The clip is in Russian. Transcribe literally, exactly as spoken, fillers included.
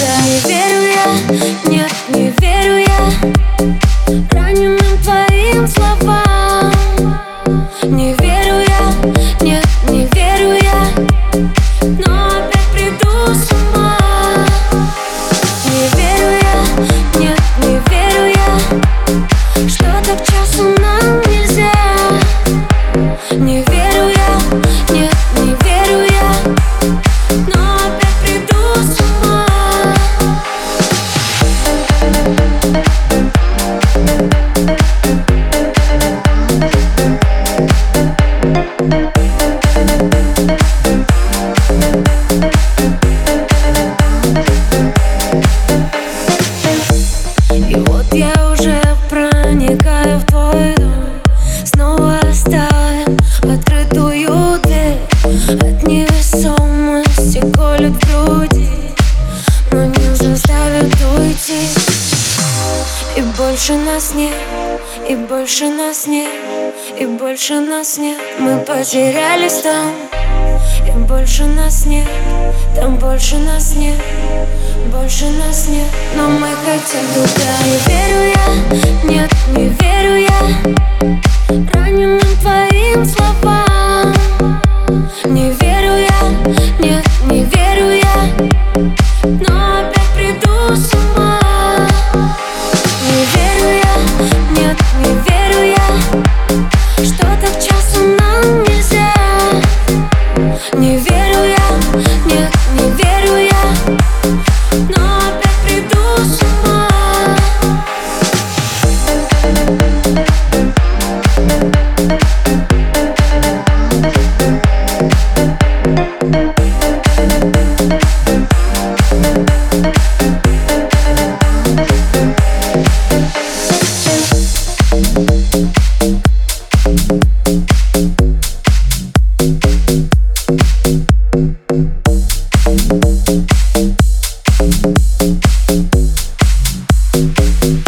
туда. Не верю я, нет, не верю я раненым твоим словам. Не верю я, нет, не верю я, но опять приду с ума. Не верю я, нет, не верю я, что так часу нам нельзя. Не верю я, нет, не верю я, но опять приду с ума. И вот я уже проникаю в твой дом, снова оставим открытую дверь. От невесомости колет в груди, но не заставит уйти. И больше нас нет, и больше нас нет, и больше нас нет. Мы потерялись там, и больше нас нет, там больше нас нет, больше нас нет. Но мы хотим туда. Не верю я, нет, не верю я раненым твоим словам. Не верю я, нет, не верю я, но опять приду с ума. Не верю я, нет, не верю я, что так часу нам нельзя. Не верю я, нет, не верю я, но опять приду с ума. We'll be right back.